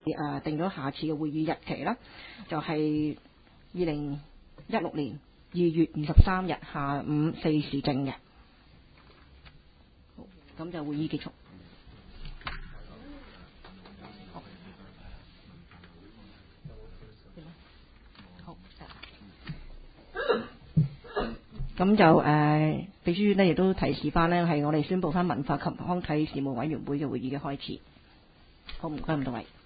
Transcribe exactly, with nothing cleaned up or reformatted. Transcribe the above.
誒定咗下次嘅會議日期啦，就係二零一六年二月二十三日下午四時正嘅。好，咁就會議結束。咁就誒、呃，秘書呢亦都提示翻呢係我哋宣佈翻文化及康體事務委員會嘅會議嘅開始。好，唔該咁多位。